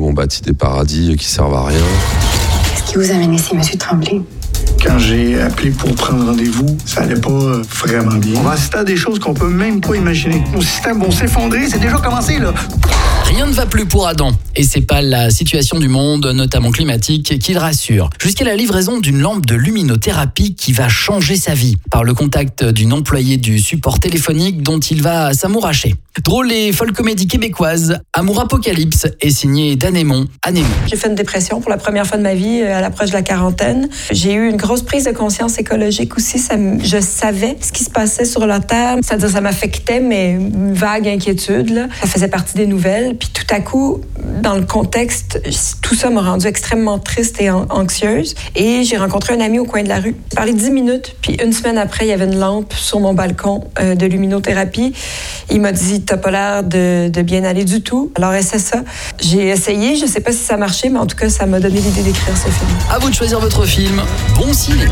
où on bâtit des paradis qui servent à rien. Qu'est-ce qui vous amène ici, monsieur Tremblay? Quand j'ai appelé pour prendre rendez-vous, ça allait pas vraiment bien. On va assister à des choses qu'on peut même pas imaginer. Nos systèmes vont s'effondrer, c'est déjà commencé, là. Rien ne va plus pour Adam. Et c'est pas la situation du monde, notamment climatique, qui le rassure. Jusqu'à la livraison d'une lampe de luminothérapie qui va changer sa vie par le contact d'une employée du support téléphonique dont il va s'amouracher. Drôle et folle comédie québécoise, Amour Apocalypse est signée d'Anémon. Anémon. J'ai fait une dépression pour la première fois de ma vie à l'approche de la quarantaine. J'ai eu une grosse prise de conscience écologique aussi. Je savais ce qui se passait sur la Terre. C'est-à-dire ça m'affectait, mais une vague inquiétude. Là. Ça faisait partie des nouvelles. Puis tout à coup, dans le contexte, tout ça m'a rendue extrêmement triste et anxieuse. Et j'ai rencontré un ami au coin de la rue. J'ai parlé 10 minutes, puis une semaine après, il y avait une lampe sur mon balcon de luminothérapie. Il m'a dit « T'as pas l'air de bien aller du tout. » Alors essaie ça. J'ai essayé, je sais pas si ça marchait, mais en tout cas, ça m'a donné l'idée d'écrire ce film. À vous de choisir votre film. Bon ciné.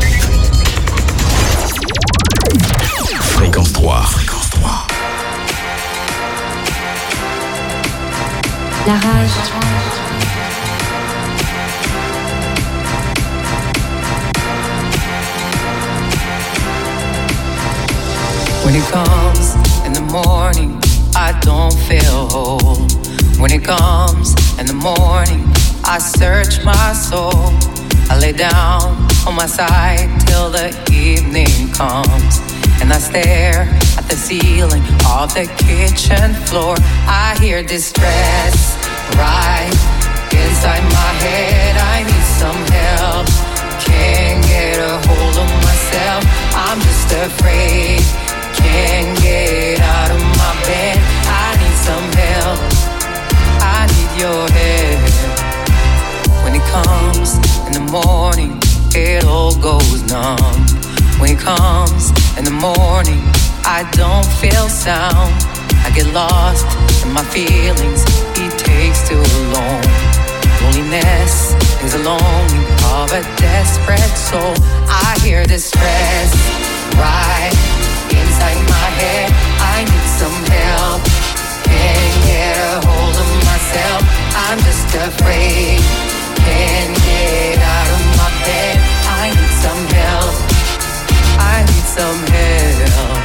Fréquence 3. Fréquence 3. La rage. When it comes in the morning, I don't feel whole. When it comes in the morning, I search my soul. I lay down on my side till the evening comes. And I stare at the ceiling of the kitchen floor. I hear distress right inside my head. I need some help. Can't get a hold of myself. I'm just afraid. Can't get out of my bed. I need some help. I need your help. When it comes in the morning, it all goes numb. When it comes in the morning, I don't feel sound. I get lost in my feelings, it takes too long. Loneliness is a longing of a desperate soul. I hear distress right inside my head. I need some help. Can't get a hold of myself. I'm just afraid. Can't get out of my bed. I need some help. I need some help.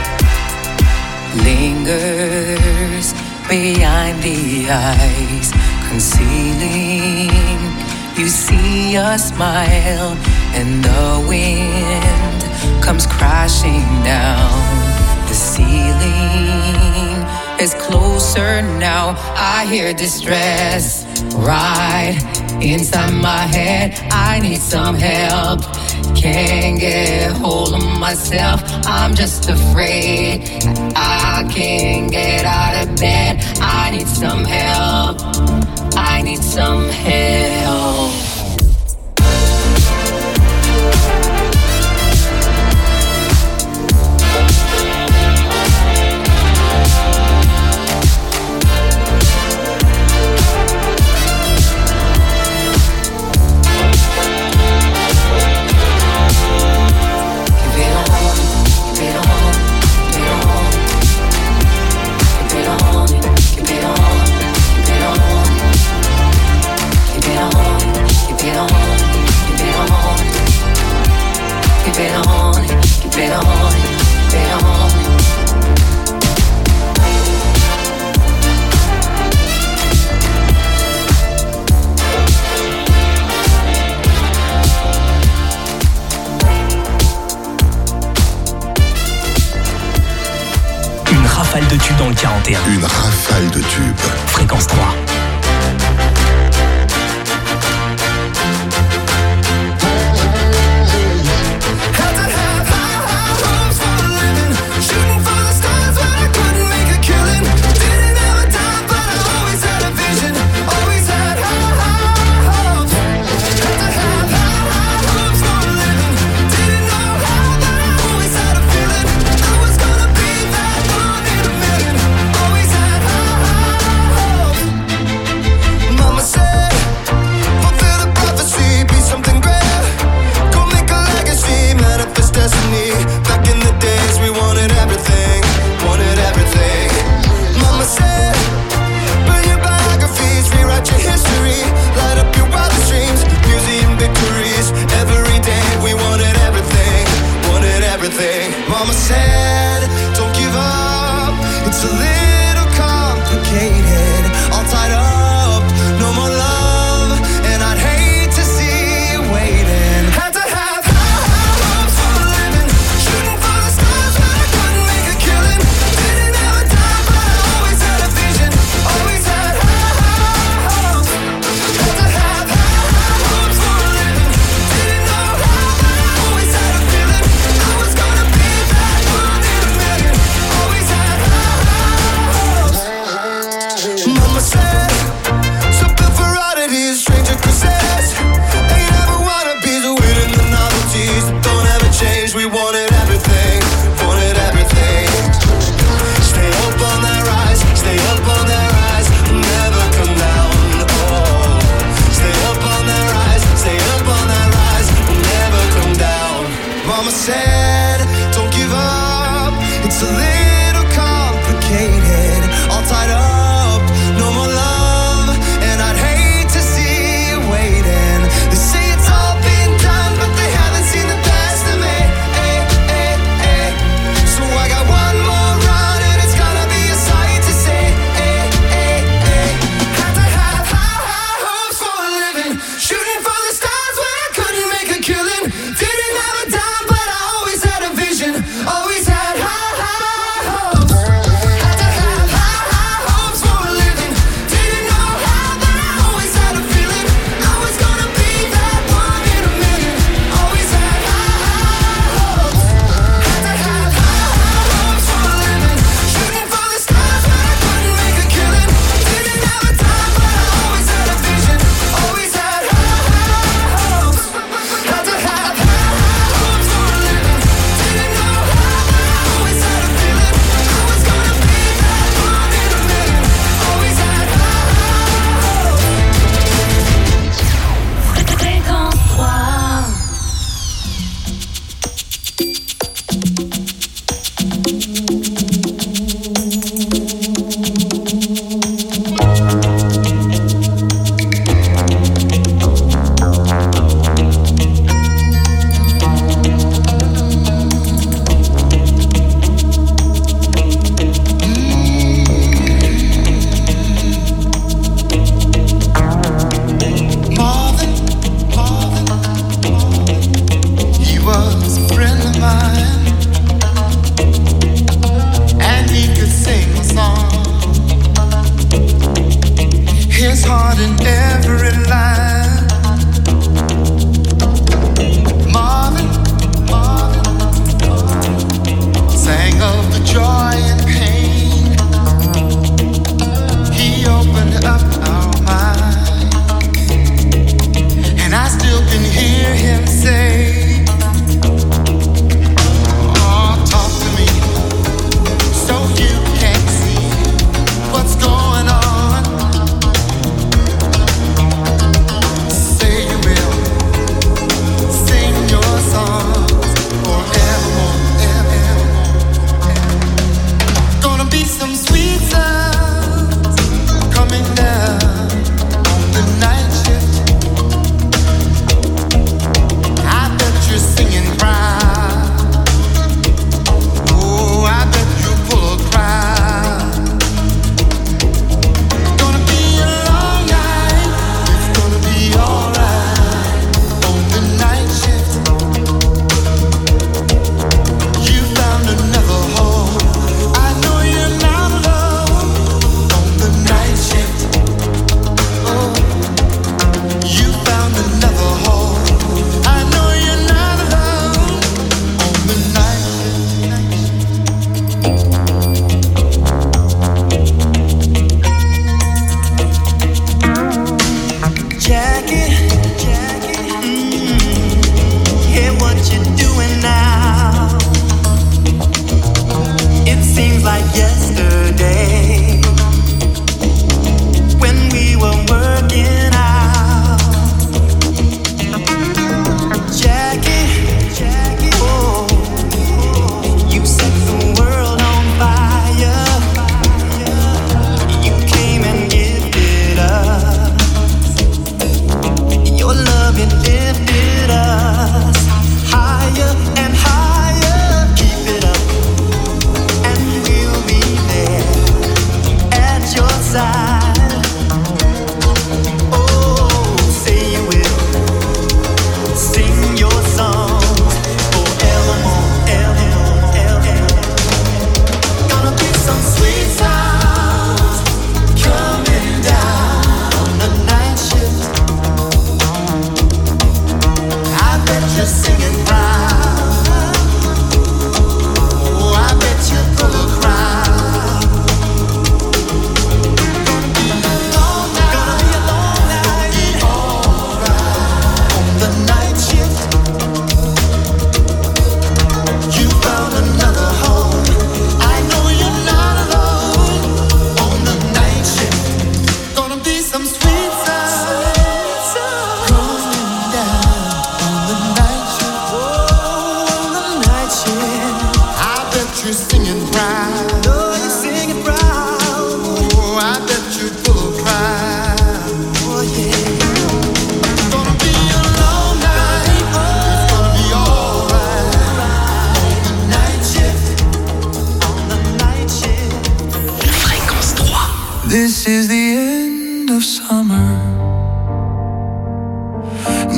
Lingers behind the eyes, concealing. You see a smile, and the wind comes crashing down. The ceiling is closer now. I hear distress right inside my head. I need some help. Can't get hold of myself. I'm just afraid. I can't get out of bed. I need some help. I need some help. rafale de tubes dans le 41. Une rafale de tubes. Fréquence 3.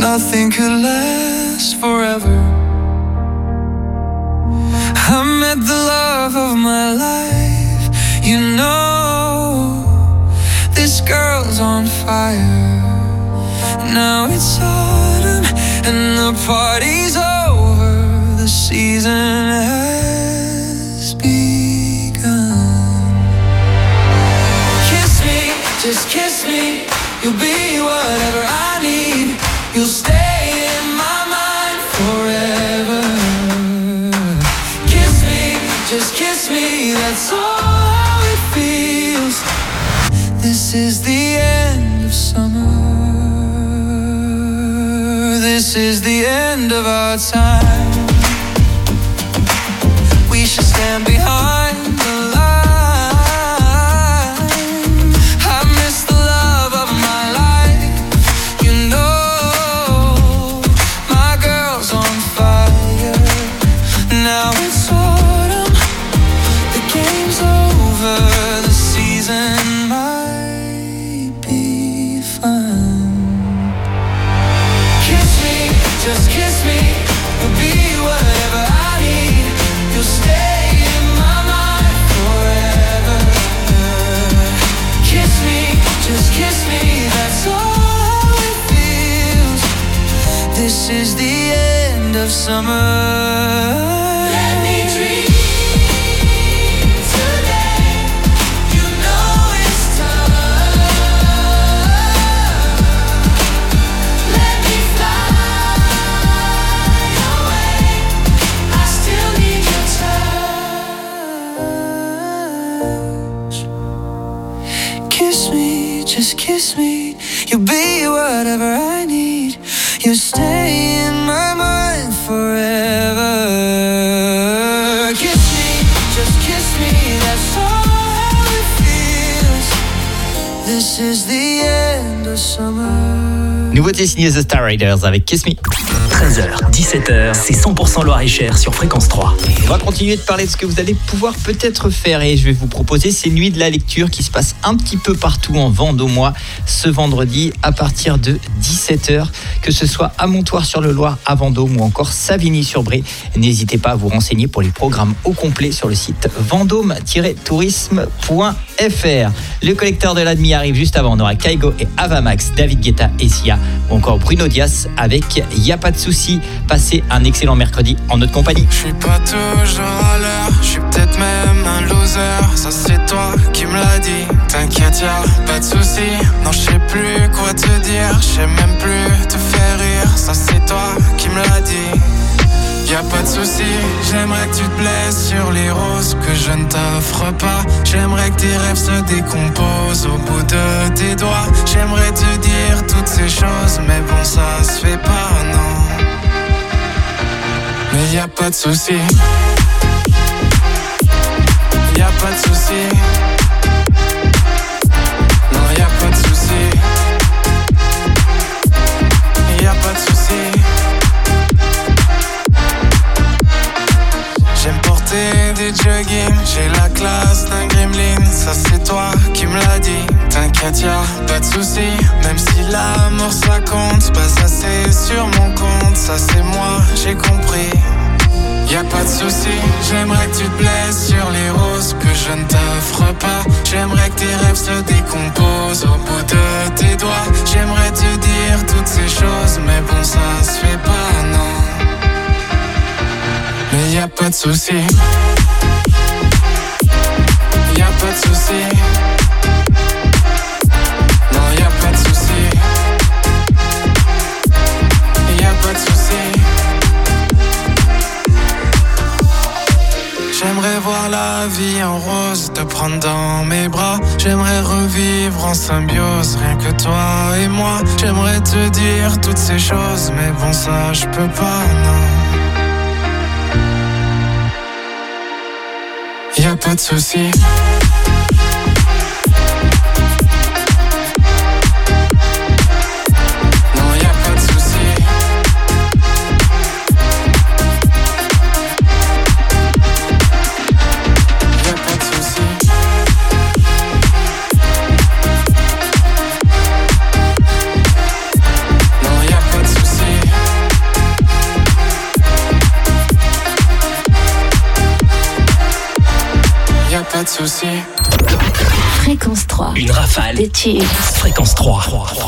nothing could last forever. I met the love of my life. You know, this girl's on fire. Now it's autumn and the party's over. The season has begun. Kiss me, just kiss me. You'll be whatever I need. You'll stay in my mind forever. Kiss me, just kiss me. That's all how it feels. This is the end of summer. This is the end of our time. We should stand behind the line. I miss the love of my life. You know, my girl's on fire. Now it's autumn, the game's over. The season might be fun. Just kiss me, you'll be whatever I need. You'll stay in my mind forever. Kiss me, just kiss me, that's all it feels. This is the end of summer. Let me dream today. You know it's time. Let me fly. Just kiss me, you'll be whatever I need. You'll stay in my mind forever. Kiss me, just kiss me, that's all how it feels. This is the end of summer. Nouveauté signée The Star Riders avec Kiss Me. 13h, 17h, c'est 100% Loir-et-Cher sur Fréquence 3. On va continuer de parler de ce que vous allez pouvoir peut-être faire et je vais vous proposer ces nuits de la lecture qui se passent un petit peu partout en Vendômois ce vendredi à partir de 17h, que ce soit à Montoire-sur-le-Loir, à Vendôme ou encore Savigny-sur-Bray. N'hésitez pas à vous renseigner pour les programmes au complet sur le site vendôme-tourisme.fr. Le collecteur de la demi arrive juste avant. On aura Kaigo et Avamax, David Guetta et Sia ou encore Bruno Dias avec Y'a pas de souci. Passez un excellent mercredi en notre compagnie. Je suis pas toujours à l'heure, je suis peut-être même un loser. Ça c'est toi qui me l'as dit. T'inquiète, y'a pas de souci. Non, je sais plus quoi te dire, je sais même plus te faire rire. Ça c'est toi qui me l'as dit. Y'a pas de souci, j'aimerais que tu te blesses sur les roses que je ne t'offre pas. J'aimerais que tes rêves se décomposent au bout de tes doigts. J'aimerais te dire toutes ces choses, mais bon ça se fait pas, non. Mais y'a pas de souci. Y'a pas de souci. Non, y'a pas de souci. Y'a pas de souci. J'aime porter des jogging, j'ai la classe d'un gremlin. Ça c'est toi qui me l'as dit. T'inquiète, y'a pas de souci. Même si l'amour ça compte, pas assez sur mon compte. Ça c'est moi, j'ai compris. Y'a pas de souci, j'aimerais que tu te blesses sur les roses que je ne t'offre pas. J'aimerais que tes rêves se décomposent au bout de tes doigts. J'aimerais te dire toutes ces choses, mais bon ça se fait pas, non. Mais y'a pas de souci. Y'a pas de souci. Non, y'a pas de souci. Y'a pas de souci. J'aimerais voir la vie en rose, te prendre dans mes bras. J'aimerais revivre en symbiose, rien que toi et moi. J'aimerais te dire toutes ces choses, mais bon ça je peux pas, non. Y'a pas de souci. Non, y'a pas de souci. Y'a pas de souci. Non, y'a pas de souci. soucis. Fréquence 3. Une rafale. Des tubes. Fréquence 3.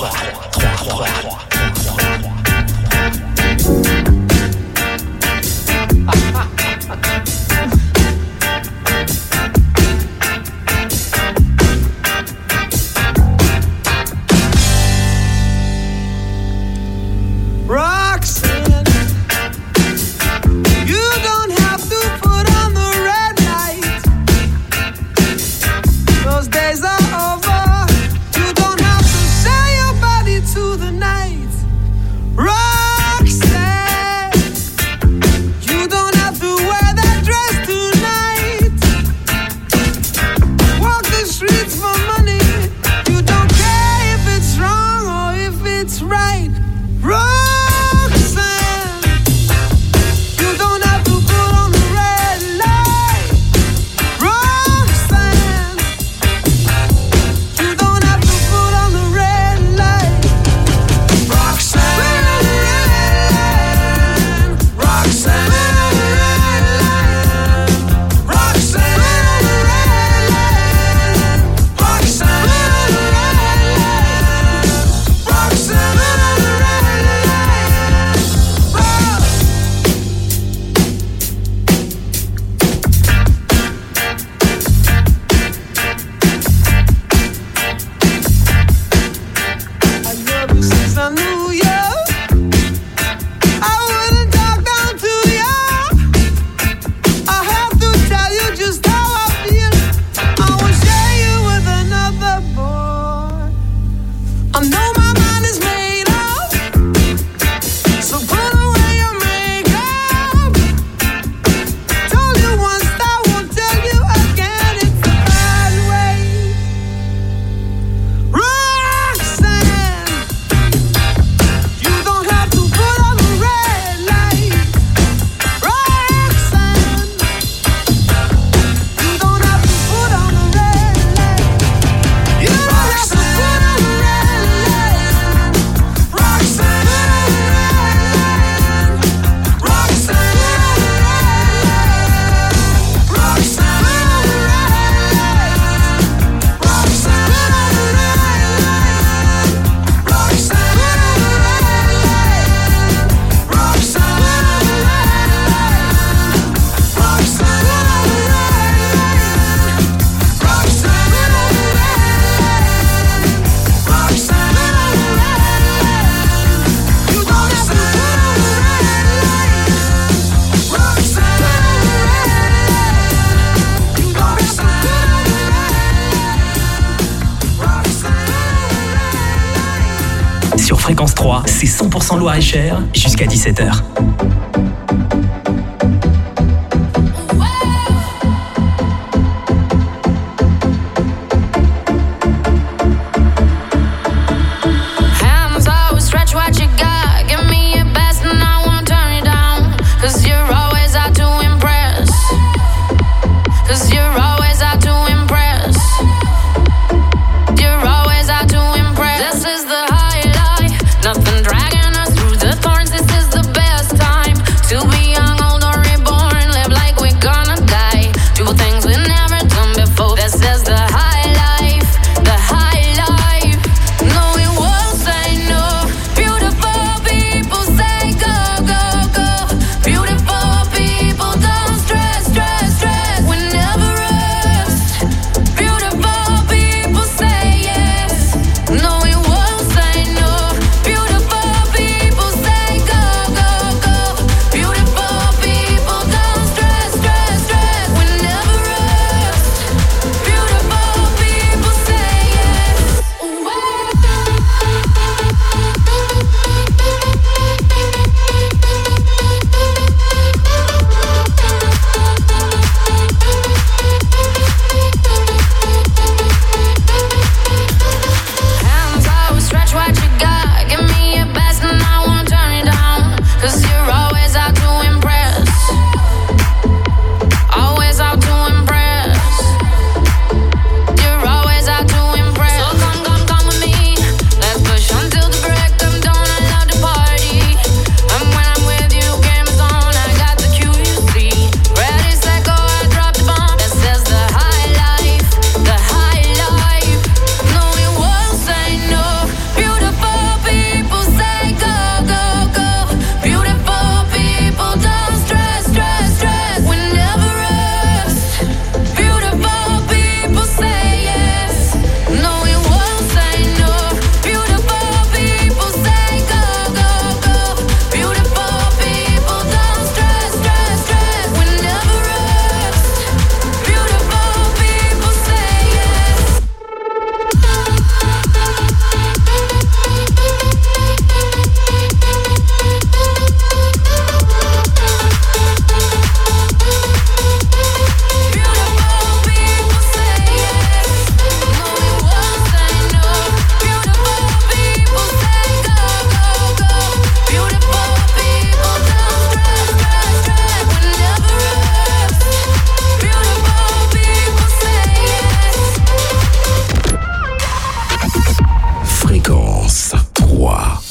Roxanne, you don't have to put on the red light. Those days are over. You don't have to sell your body to the night. Roxanne, you don't have to wear that dress tonight. Walk the streets for money. You don't care if it's wrong or if it's right. Roxanne, you don't have to put on the red light. Roxanne, you don't have to put on the red light. Roxanne, Roxanne, Roxanne, Roxanne, since I knew you, I wouldn't talk down to you. I have to tell you just how I feel. I won't share you with another boy. I know my mind is made up, so put away your makeup. Told you once, I won't tell you again. It's the bad way. Roxanne, you don't have to put on the red light. Roxanne, you don't have to put on the red light. You don't have to put on the red light. Roxanne, Roxanne, Sur Fréquence 3, c'est 100% Loir-et-Cher jusqu'à 17h. Hands out, stretch what you got. Give me your best and I won't turn you down. 'Cause you're always out to impress. 'Cause you're always out to impress. You're always out to impress. This is the highlight. Nothing dragging us through the thorns. This is the best time to be young, old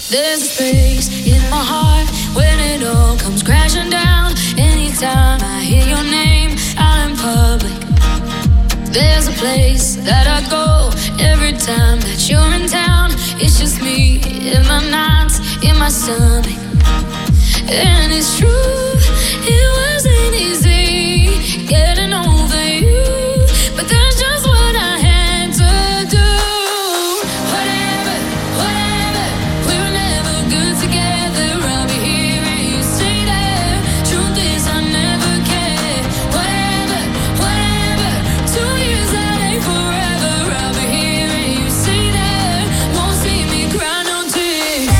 There's a space in my heart when it all comes crashing down. Anytime I hear your name out in public, there's a place that I go every time that you're in town. It's just me in my nights, in my stomach. And it's true, it wasn't easy getting over you, but that's just what I had to do. Whatever, whatever, we were never good together. I'll be here and you stay there. Truth is I never cared. Whatever, whatever, 2 years that ain't forever. I'll be here and you stay there. Won't see me cry no tears.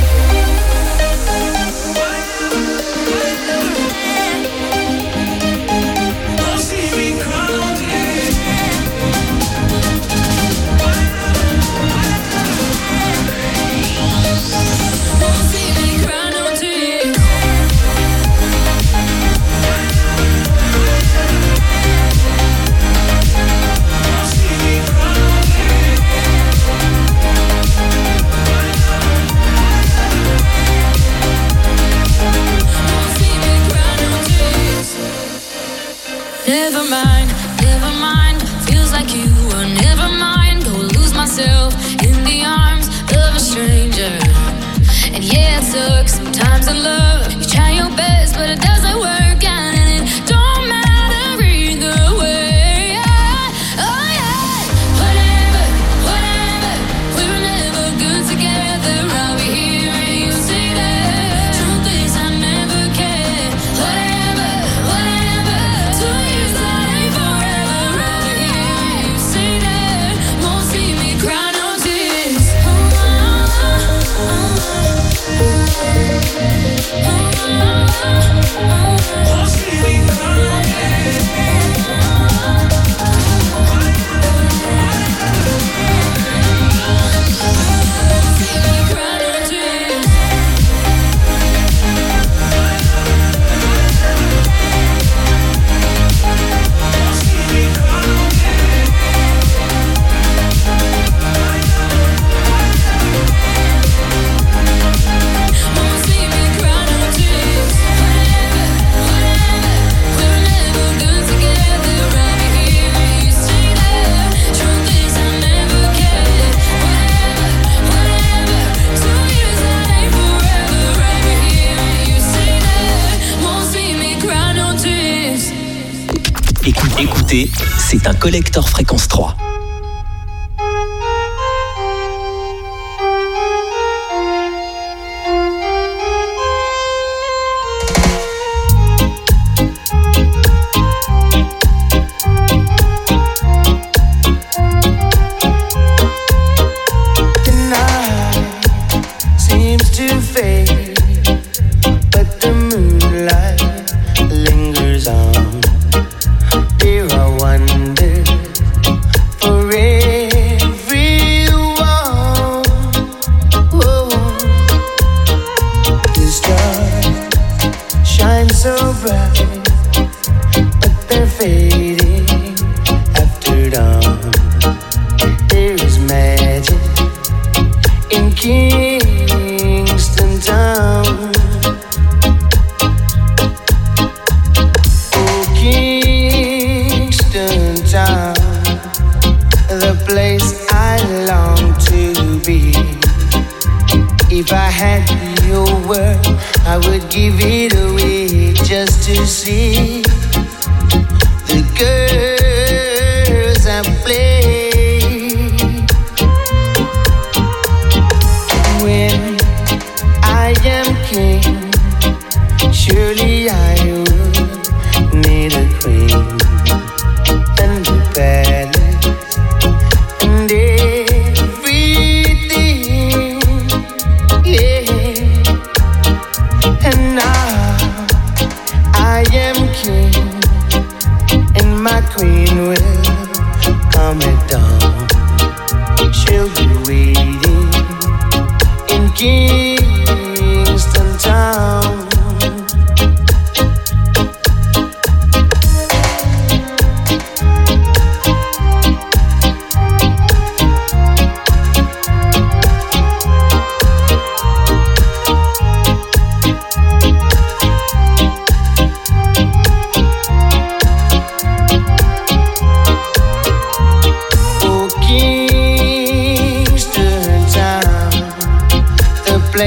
Never mind, feels like you were never mine. Go lose myself in the arms of a stranger. And yeah, it sucks sometimes in love. You try your best, but it doesn't work out, and it don't matter either way. Oh yeah, whatever, whatever, we were never good together. I'll be here and you stay there. Truth is I never cared. Whatever, whatever, 2 years that ain't forever. I'll be here and you stay there. Won't see me cry no tears. Écoutez, c'est un collector fréquence 3.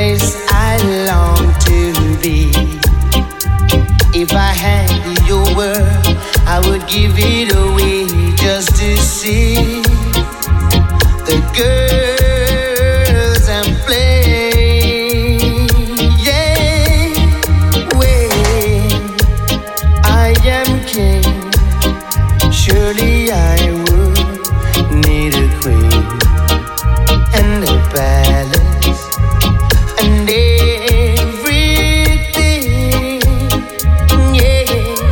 place I long to be. If I had your word, I would give it away just to see the girls I'm playing. Yeah, when I am king, surely I would need a queen and a palace and everything. Yeah,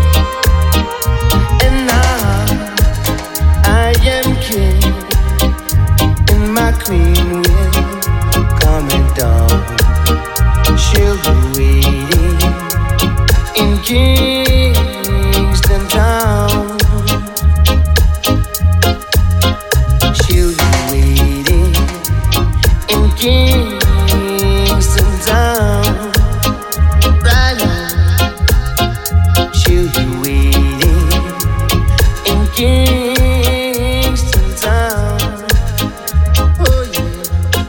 and now I am king, and my queen will come down. She'll be waiting in Kingston Town. She'll be waiting in Kingston Town. Right now, she'll be waiting in Kingston Town. Oh yeah,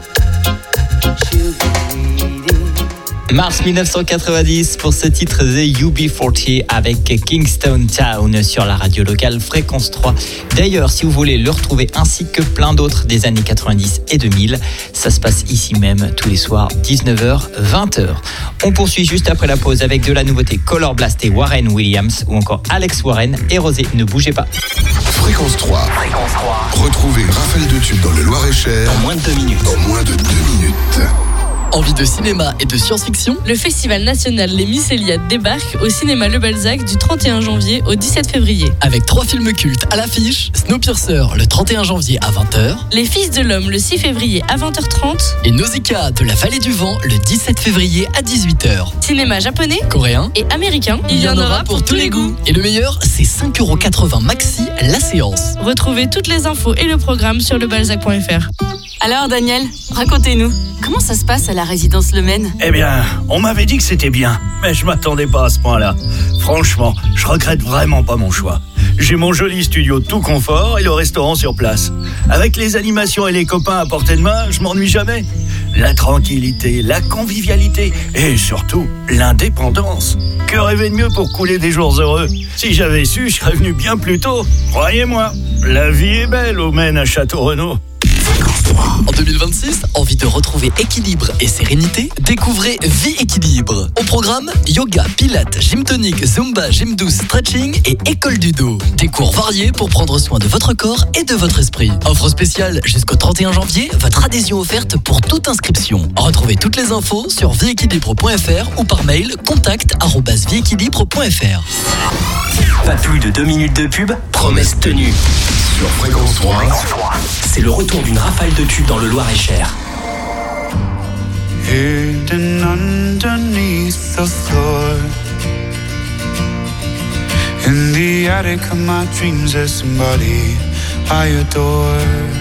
she'll be waiting. Mars 1990 pour ce titre The UB40 avec Kingston Town sur la radio locale Fréquence 3. D'ailleurs, si vous voulez le retrouver ainsi que plein d'autres des années 90 et 2000, ça se passe ici même tous les soirs 19h, 20h. On poursuit juste après la pause avec de la nouveauté Color Blast et Warren Williams ou encore Alex Warren et Rosé. Ne bougez pas. Fréquence 3. Retrouvez Raphaël de Tube dans le Loir-et-Cher En moins de 2 minutes. en moins de 2 minutes. Envie de cinéma et de science-fiction? Le festival national Les Mycéliades débarque au cinéma Le Balzac du 31 janvier au 17 février. Avec 3 films cultes à l'affiche, Snowpiercer le 31 janvier à 20h Les Fils de l'Homme le 6 février à 20h30. et Nausicaa de la Vallée du Vent le 17 février à 18h. Cinéma japonais Coréen, et américain, il y en aura pour tous les goûts. Et le meilleur, c'est 5,80€ maxi la séance. Retrouvez toutes les infos et le programme sur lebalzac.fr. Alors Daniel, racontez-nous, comment ça se passe à la résidence Le Maine? Eh bien, on m'avait dit que c'était bien, mais je m'attendais pas à ce point-là. Franchement, je regrette vraiment pas mon choix. J'ai mon joli studio tout confort et le restaurant sur place. Avec les animations et les copains à portée de main, je m'ennuie jamais. La tranquillité, la convivialité et surtout l'indépendance. Que rêver de mieux pour couler des jours heureux? Si j'avais su, je serais venu bien plus tôt. Croyez-moi, la vie est belle au Maine à Château-Renaud. En 2026, envie de retrouver équilibre et sérénité? Découvrez Vie Équilibre. Au programme, yoga, pilates, gym tonique, zumba, gym douce, stretching et école du dos. Des cours variés pour prendre soin de votre corps et de votre esprit. Offre spéciale jusqu'au 31 janvier, votre adhésion offerte pour toute inscription. Retrouvez toutes les infos sur vieéquilibre.fr ou par mail contact@vieéquilibre.fr. Pas plus de 2 minutes de pub, promesse tenue. Sur Fréquence 3. C'est le retour d'une rafale de tubes dans le Loir-et-Cher. Hidden underneath the floor, in the attic of my dreams, there's somebody I adore.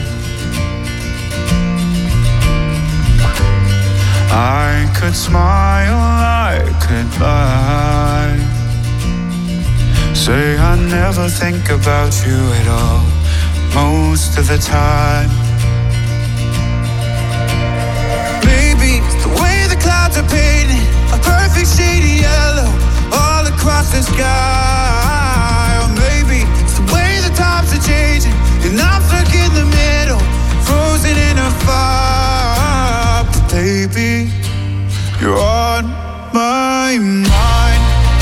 I could smile, I could lie, say I never think about you at all, most of the time. Maybe it's the way the clouds are painted a perfect shade of yellow all across the sky. Or maybe it's the way the times are changing and I'm stuck in the middle, frozen in a fire. But baby, you're on my mind.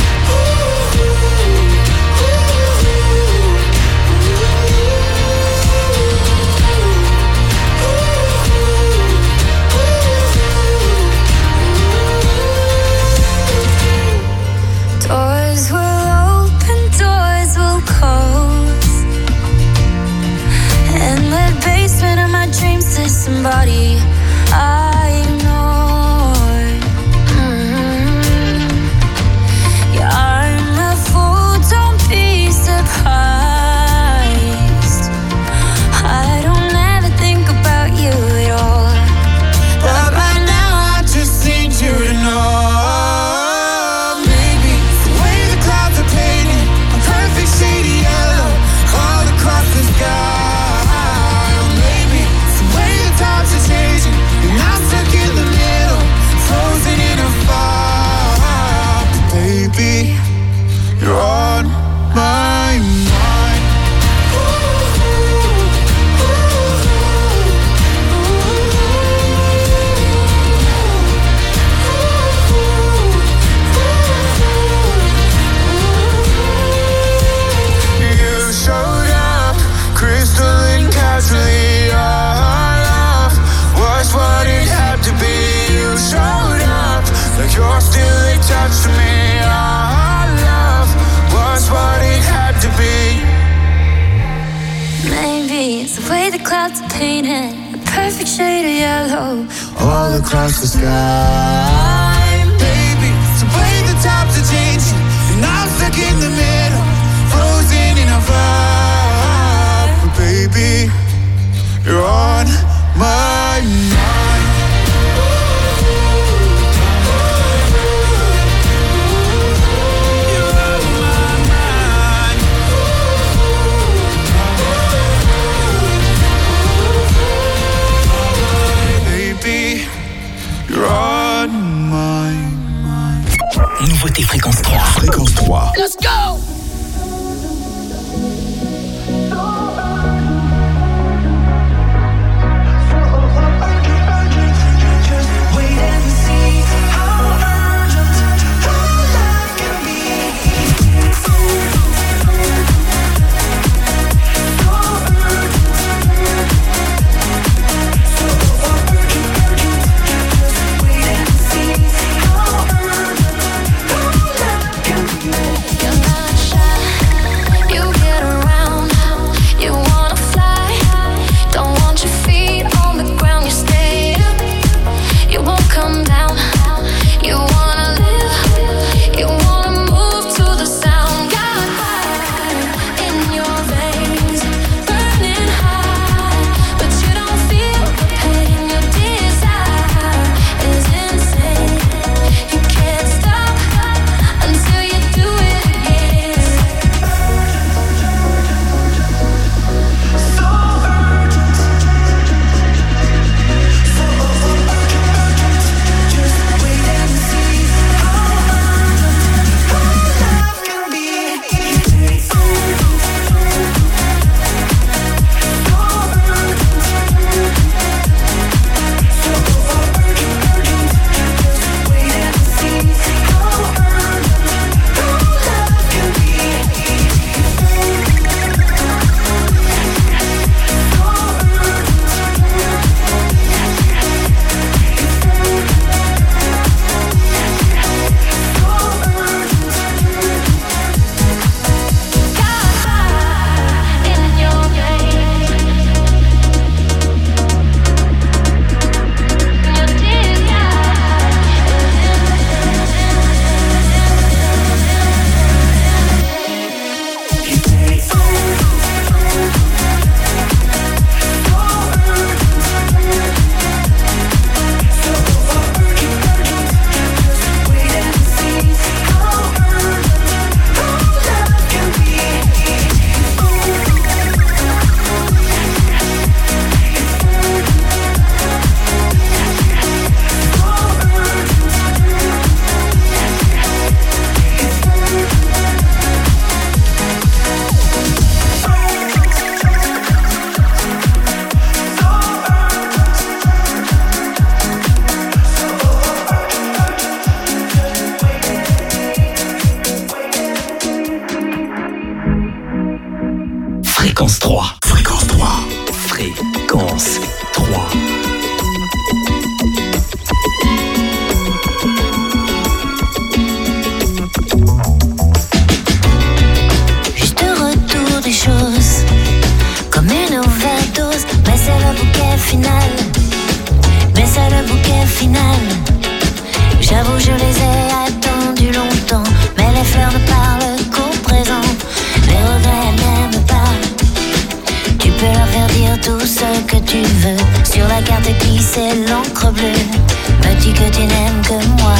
Doors will open, doors will close. In the basement of my dreams, there's somebody I ignored. touched me. Our love was what it had to be. Maybe it's the way the clouds are painted, a perfect shade of yellow all across the sky. Baby, it's the way the times are changing, and I'm stuck in the middle, frozen in a vibe. But baby, you're on my mind. You're on my mind. Baby, you're on my mind. Nouveauté Fréquence 3. Fréquence 3. Let's go! Fréquence 3. Fréquence 3. Fréquence 3. Juste retour des choses, comme une overdose. Mais c'est le bouquet final. Mais c'est le bouquet final. J'avoue, je les ai attendus longtemps. Mais les fleurs ne parlent qu'au présent. Les regrets n'aiment pas. Tu peux leur faire dire tout ce que tu veux. Sur la carte écrit c'est l'encre bleue. Me dis que tu n'aimes que moi.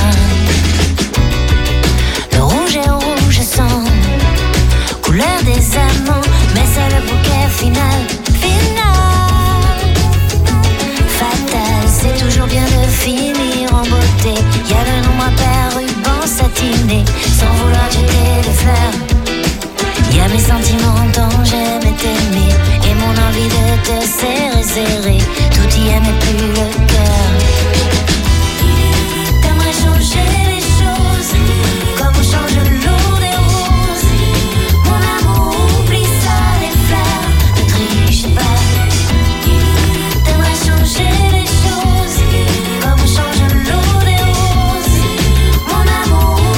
Le rouge est rouge sang, couleur des amants. Mais c'est le bouquet final. Final. Fatal, c'est toujours bien de finir en beauté. Y'a le nom à pair, ruban satiné. Sans vouloir jeter des fleurs. Y'a mes sentiments dont j'aimais t'aimer. Et mon envie de te serrer, serrer. Tout y est mais plus le cœur. T'aimerais changer les choses, comme on change l'eau des roses. Mon amour, oublie ça, les fleurs, ne triche pas. T'aimerais changer les choses, comme on change l'eau des roses. Mon amour,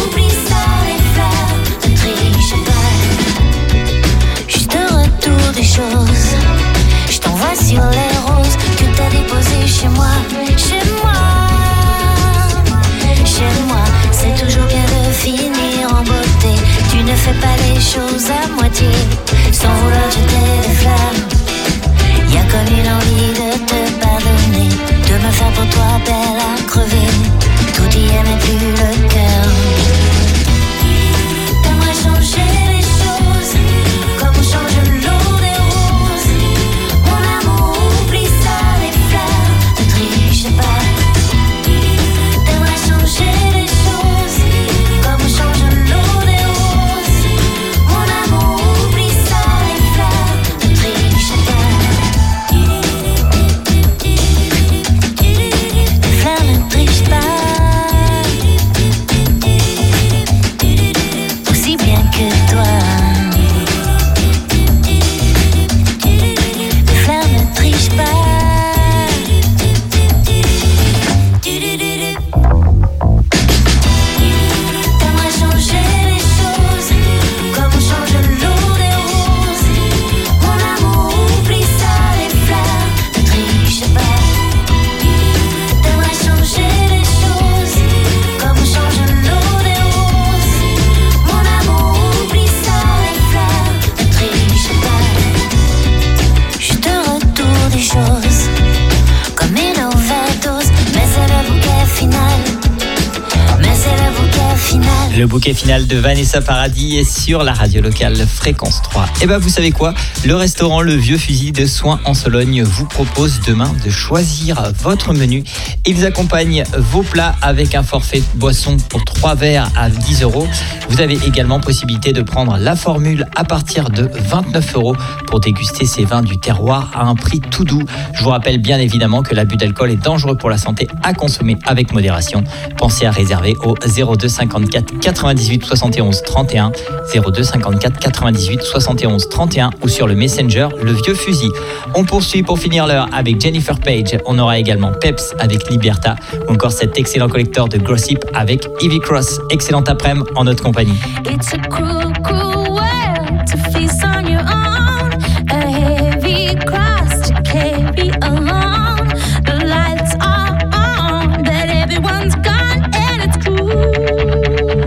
Le bouquet final de Vanessa Paradis est sur la radio locale Fréquence 3. Et vous savez quoi ? Le restaurant Le Vieux Fusil de Soins-en-Sologne vous propose demain de choisir votre menu. Ils accompagnent vos plats avec un forfait boisson pour 3 verres à 10 €. Vous avez également possibilité de prendre la formule à partir de 29 € pour déguster ces vins du terroir à un prix tout doux. Je vous rappelle bien évidemment que l'abus d'alcool est dangereux pour la santé, à consommer avec modération. Pensez à réserver au 02 54 98 71 31, 02 54 98 71 31 ou sur le Messenger Le Vieux Fusil. On poursuit pour finir l'heure avec Jennifer Page. On aura également Peps avec Liberta ou encore cet excellent collecteur de Gossip avec Ivy Cross. Excellente après-midi en notre compagnie. It's a cruel, cruel world to face on your own. A heavy cross to carry alone. The lights are on, but everyone's gone and it's cruel.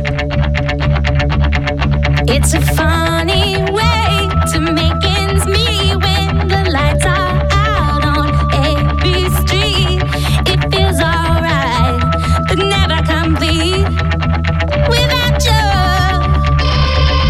It's a funny way to make ends meet when the lights are out on every street. It feels alright, but never complete without you.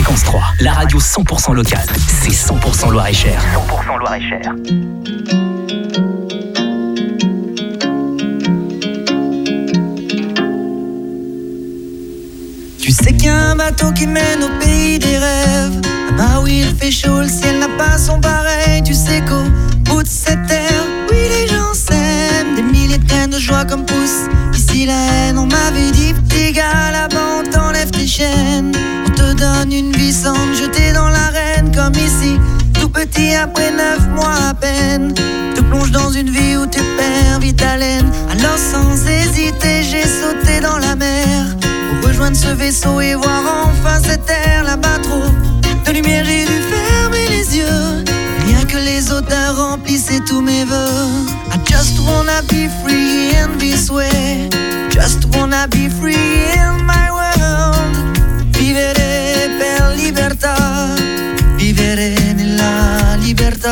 Fréquence 3, la radio 100% locale. C'est 100% Loir-et-Cher. 100% Loir-et-Cher. Tu sais qu'il y a un bateau qui mène au pays des rêves. Là-bas où il fait chaud, le ciel n'a pas son pareil. Tu sais qu'au bout de cette terre, oui les gens s'aiment. Des milliers de graines de joie comme poussent ici la haine. On m'avait dit petit gars, là-bas on t'enlève tes chaînes. On te donne une vie sans te jeter dans l'arène. Comme ici, tout petit après 9 mois à peine. Te plonge dans une vie où tu perds vite haleine. Alors sans hésiter, j'ai sauté dans la mer pour rejoindre ce vaisseau et voir enfin cette terre. Là-bas trop de lumière, j'ai dû fermer les yeux. Rien que les odeurs remplissaient tous mes vœux. I just wanna be free in this way. Just wanna be free in my world. Vivere per libertà. Vivere nella libertà.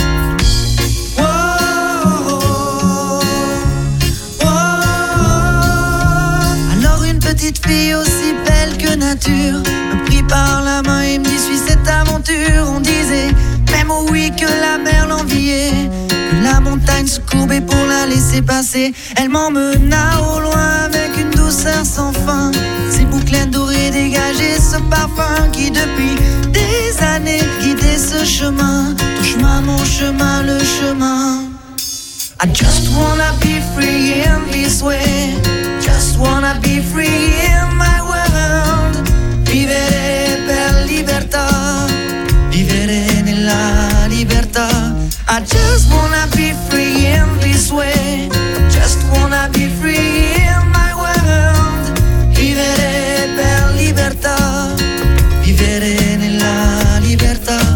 Petite fille aussi belle que nature me prit par la main et me dit suis cette aventure. On disait même oh oui que la mer l'enviait, que la montagne se courbait pour la laisser passer. Elle m'emmena au loin avec une douceur sans fin. Ses boucles dorées dégageaient ce parfum qui depuis des années guidait ce chemin. Ton chemin, mon chemin, le chemin. I just wanna be free in this way. Just wanna be free in my world. Vivere per libertà. Vivere nella libertà. I just wanna be free in this way. Just wanna be free in my world. Vivere per libertà. Vivere nella libertà.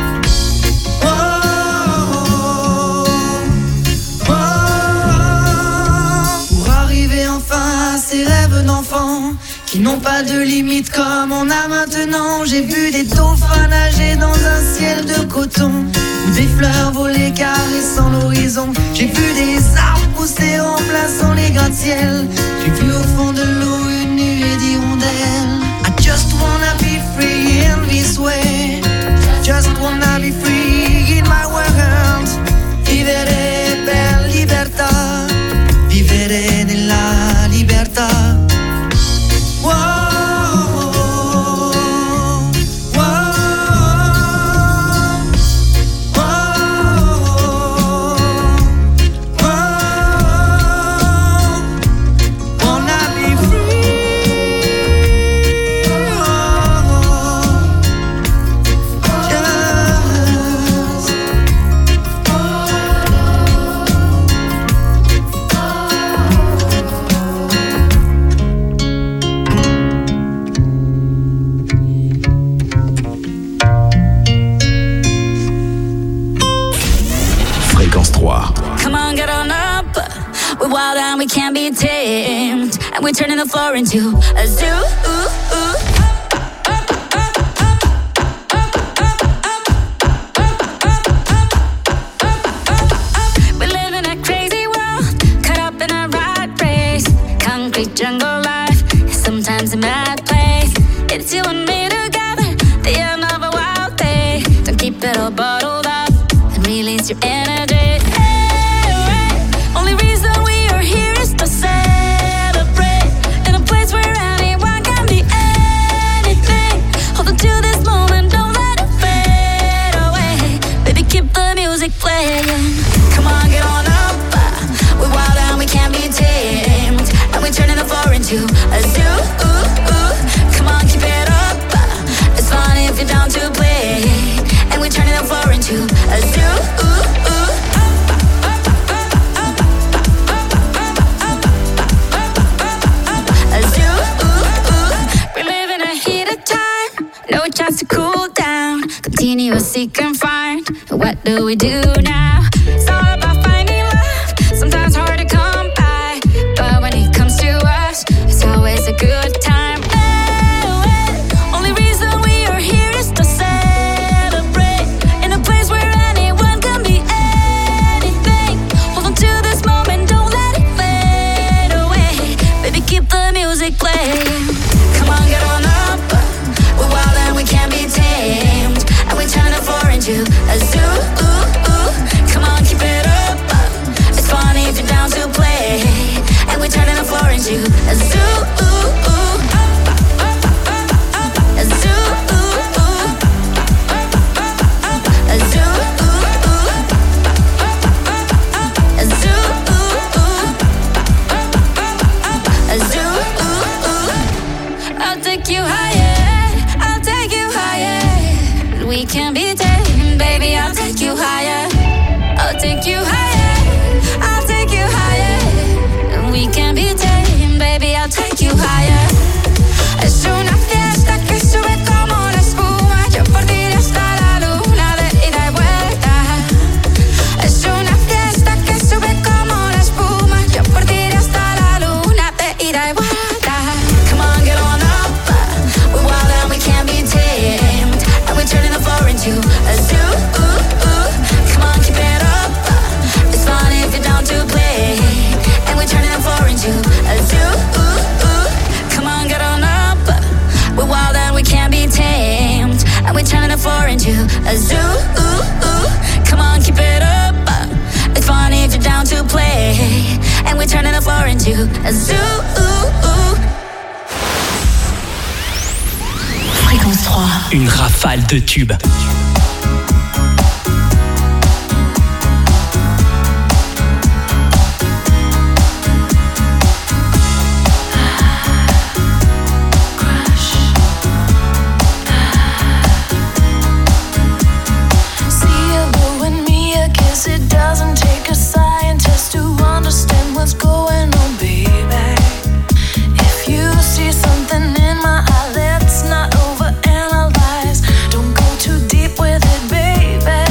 Ces rêves d'enfants qui n'ont pas de limite comme on a maintenant. J'ai vu des dauphins nager dans un ciel de coton, ou des fleurs voler caressant l'horizon. J'ai vu des arbres pousser remplaçant les gratte-ciel. J'ai vu au fond de l'eau une nuée d'hirondelles. I just wanna be free in this way. Just wanna be free in my world. Vivere per libertà. Vivere nella libertà. Wow, wow, wow, wow. Wanna be free. Fréquence 3. Come on, get on up. We're wild and we can't be tamed. And we're turning the floor into a zoo. We live in a crazy world, caught up in a rat race. Concrete jungle life is sometimes a mad place. It's you and me together, the end of a wild day. Don't keep it all bottled up and release your energy. Only reason we are here is to celebrate in a place where anyone can be anything. Hold on to this moment, don't let it fade away. Baby, keep the music playing. Come on, get on up. We're wild and we can't be tamed. And we're turning the floor into a zoo. Come on, keep it up. It's fun if you're down to play. And we're turning the floor into a zoo. No chance to cool down. Continuously confined. What do we do now? It's all about finding love. Sometimes hard to come by, but when it comes to us, it's always a good time. Only reason we are here is to celebrate in a place where anyone can be anything. Hold on to this moment, don't let it fade away. Baby, keep the music playing. Come on, get on up. We're wild and we can't you. Come on, keep it up. It's funny if you're down to play, and we're turning the floor into a zoo. A zoo. A zoo. A zoo. A zoo. I'll take you higher. I'll take you higher. We can be tamed, baby. I'll take you higher. I'll take you higher. I'll take you higher. We can be tamed, baby. I'll take you higher. Es una fiesta que sube como la espuma. Yo por ti hasta la luna de ida y vuelta. Es una fiesta que sube como la espuma. Yo por ti hasta la luna de ida y vuelta. Come on, get on up. We're wild and we can't be tamed. And we're turning the floor into a zoo. Come on, keep it up. It's fun if you're down to play. And we're turning the floor into a zoo. Come on, get on up. We're wild and we can't be tamed. And we're turning the floor into a zoo. Come on, keep it up. It's fun if you're down to play. And we're turning the floor into a zoo. Fréquence 3. Une rafale de tubes. Don't go too deep with it, baby.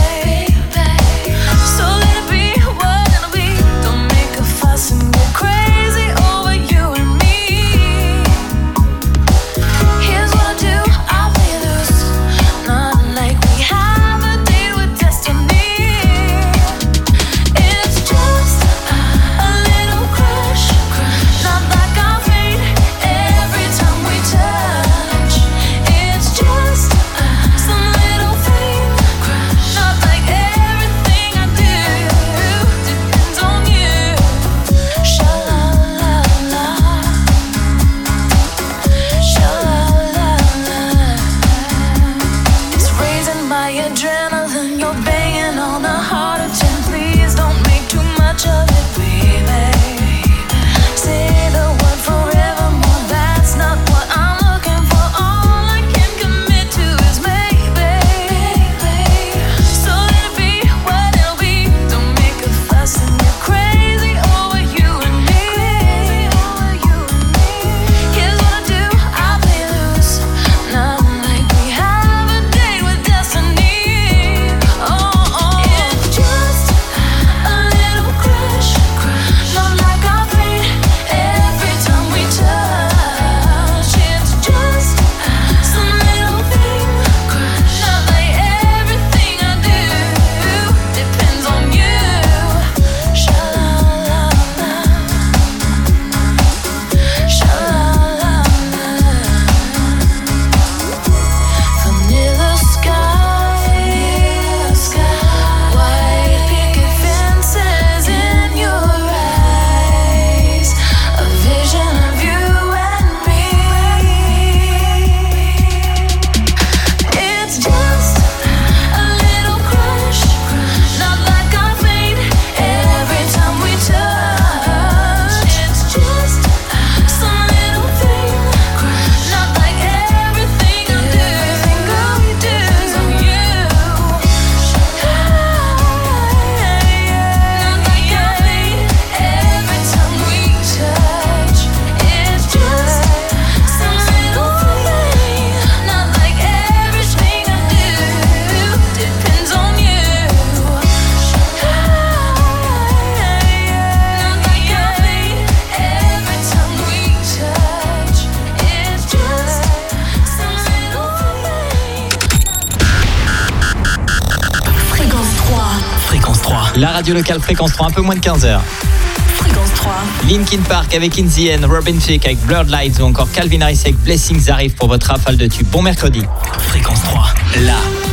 La radio locale Fréquence 3, un peu moins de 15h. Fréquence 3. Linkin Park avec In the End, Robin Thicke avec Blurred Lights ou encore Calvin Harris avec Blessings arrivent pour votre rafale de tubes. Bon mercredi. Fréquence 3, la radio locale.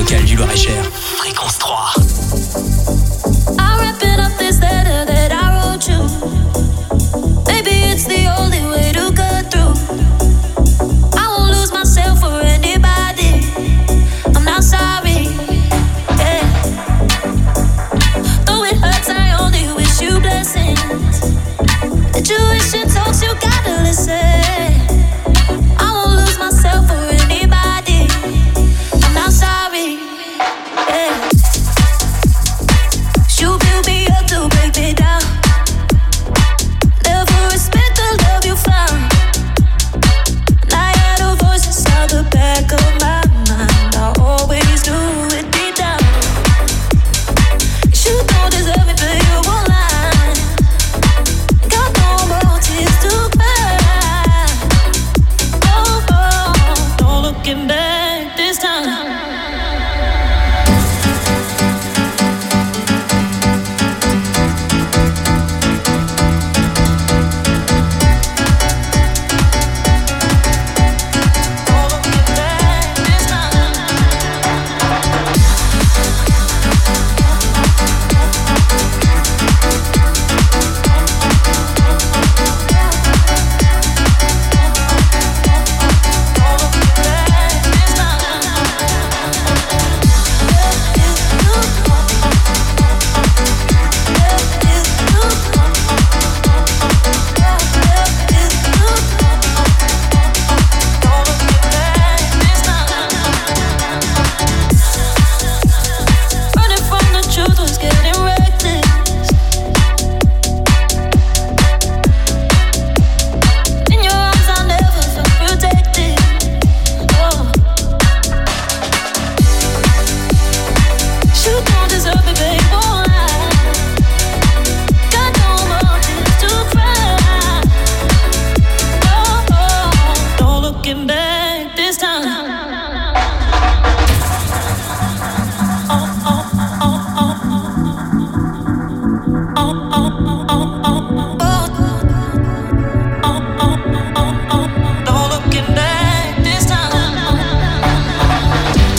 locales du Loir-et-Cher. Fréquence 3.